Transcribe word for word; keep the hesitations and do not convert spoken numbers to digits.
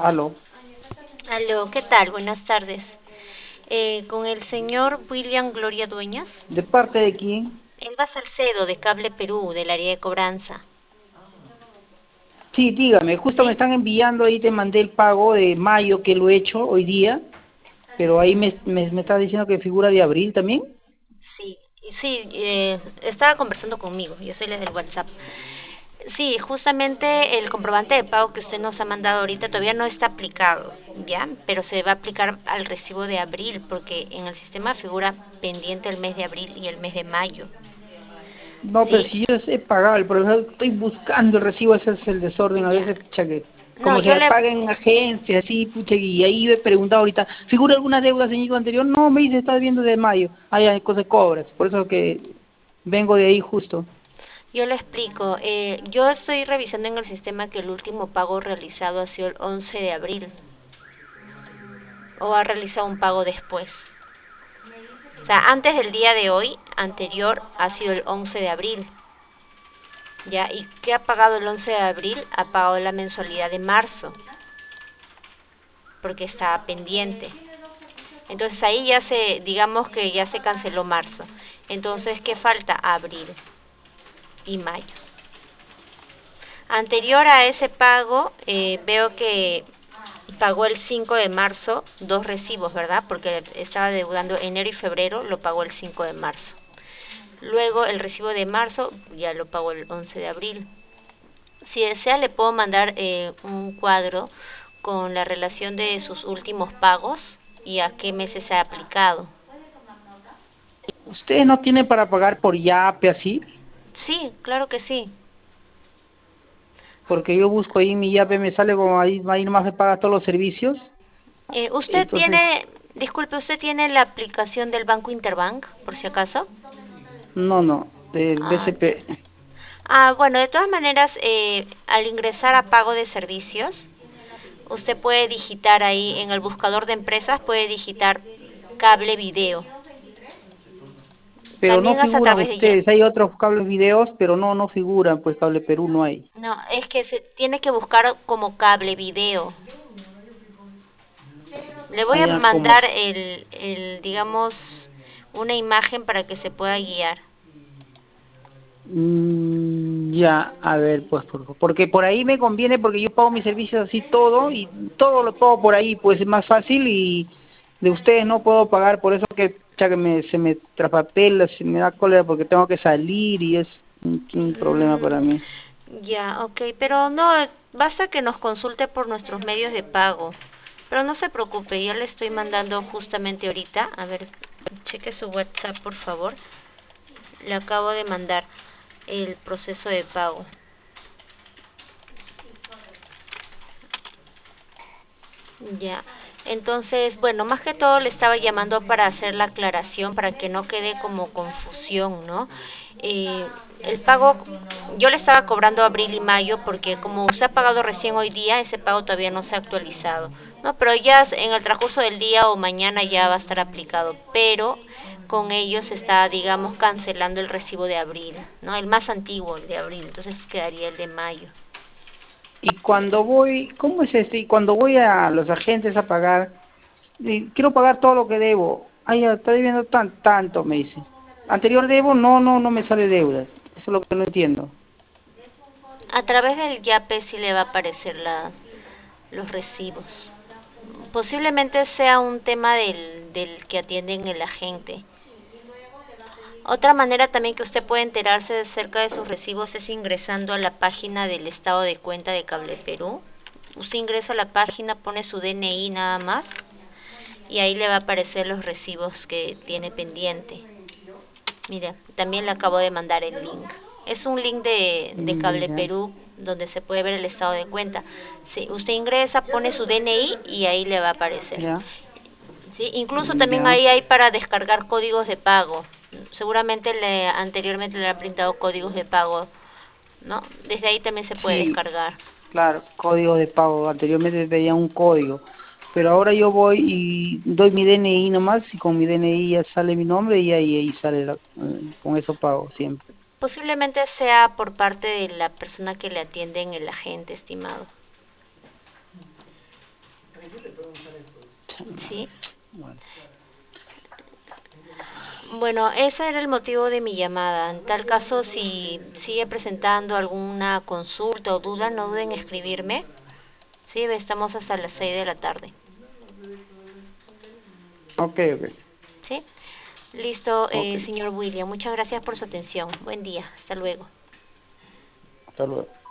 Aló. Aló, ¿qué tal? Buenas tardes. Eh, con el señor William Gloria Dueñas. ¿De parte de quién? Elba Salcedo, de Cable Perú, del área de cobranza. Sí, dígame, justo me ¿Sí? están enviando ahí, te mandé el pago de mayo que lo he hecho hoy día, pero ahí me, me, me está diciendo que figura de abril también. Sí, sí, eh, estaba conversando conmigo, yo soy la del WhatsApp. Sí, justamente el comprobante de pago que usted nos ha mandado ahorita todavía no está aplicado, ¿ya? Pero se va a aplicar al recibo de abril, porque en el sistema figura pendiente el mes de abril y el mes de mayo, No, pero ¿sí? si yo he pagado, el problema estoy buscando el recibo, ese es el desorden, a Ya. veces, pucha, que No, como yo se le paga en agencia, así, pucha, y ahí he preguntado ahorita, ¿figura alguna deuda, señor anterior? No, me dice, está viendo de mayo, hay hay cosas de cobras, por eso que vengo de ahí justo. Yo le explico. Eh, yo estoy revisando en el sistema que el último pago realizado ha sido el once de abril o ha realizado un pago después. O sea, antes del día de hoy, anterior, ha sido el once de abril. ¿Ya? ¿Y qué ha pagado el once de abril? Ha pagado la mensualidad de marzo, porque estaba pendiente. Entonces ahí ya se, digamos que ya se canceló marzo. Entonces, ¿qué falta? Abril y mayo. Anterior a ese pago, eh, veo que pagó el cinco de marzo dos recibos, ¿verdad? Porque estaba deudando enero y febrero, lo pagó el cinco de marzo. Luego el recibo de marzo ya lo pagó el once de abril. Si desea, le puedo mandar eh, un cuadro con la relación de sus últimos pagos y a qué meses se ha aplicado. ¿Ustedes no tienen para pagar por Yape así? Sí, claro que sí. Porque yo busco ahí en mi Yape, me sale como ahí, ahí nomás me paga todos los servicios. Eh, ¿Usted Entonces, tiene, disculpe, usted tiene la aplicación del Banco Interbank, por si acaso? no, no, del Ah, B C P. ah, bueno, de todas maneras, eh, al ingresar a pago de servicios, usted puede digitar ahí en el buscador de empresas, puede digitar cable video. Pero no También es a figuran través de ya. ustedes, hay otros cables videos, pero no, no figuran, pues Cable Perú no hay. No, es que se tiene que buscar como cable video. Le voy a Allá como, mandar el, el, digamos, una imagen para que se pueda guiar. mm, ya, a ver, pues, por- porque por ahí me conviene, porque yo pago mis servicios así todo, y todo lo pago por ahí, pues es más fácil, y de ustedes no puedo pagar, por eso que, ya que me, se me trapapela, se me da cólera, porque tengo que salir, y es un, un problema para Mm, mí. ya, ok, pero no, basta que nos consulte por nuestros medios de pago. Pero no se preocupe, yo le estoy mandando justamente ahorita. A ver, cheque su WhatsApp, por favor. Le acabo de mandar el proceso de pago. Ya. Entonces, bueno, más que todo le estaba llamando para hacer la aclaración, para que no quede como confusión, ¿no? Eh, el pago, yo le estaba cobrando abril y mayo porque como usted ha pagado recién hoy día, ese pago todavía no se ha actualizado, ¿no? Pero ya en el transcurso del día o mañana ya va a estar aplicado, pero con ellos está, digamos, cancelando el recibo de abril, ¿no? El más antiguo, el de abril, entonces quedaría el de mayo. Y cuando voy, ¿cómo es este? Y cuando voy a los agentes a pagar, y quiero pagar todo lo que debo. Ay, ya, está debiendo tan, tanto, me dice. Anterior debo, no, no, no me sale deuda. Eso es lo que no entiendo. A través del YAPE sí le va a aparecer la, los recibos. Posiblemente sea un tema del, del que atienden el agente. Otra manera también que usted puede enterarse de cerca de sus recibos es ingresando a la página del estado de cuenta de Cable Perú. Usted ingresa a la página, pone su D N I nada más y ahí le va a aparecer los recibos que tiene pendiente. Mira, también le acabo de mandar el link. Es un link de, de Mm, Cable ya, Perú donde se puede ver el estado de cuenta. Si usted ingresa, pone su D N I y ahí le va a aparecer. ya, Sí, incluso mm, también ya. ahí hay para descargar códigos de pago. Seguramente le, anteriormente le han printado códigos de pago, ¿no? Desde ahí también se puede Sí, descargar. claro, código de pago. Anteriormente pedía un código. Pero ahora yo voy y doy mi D N I nomás y con mi D N I ya sale mi nombre y ahí, ahí sale, la, eh, con eso pago siempre. Posiblemente sea por parte de la persona que le atiende en el agente, estimado. Sí. Bueno. Bueno, ese era el motivo de mi llamada. En tal caso, si sigue presentando alguna consulta o duda, no duden en escribirme. Sí, estamos hasta las seis de la tarde. Ok, ok. ¿Sí? Listo, Ok. eh, señor William. Muchas gracias por su atención. Buen día. Hasta luego. Hasta luego.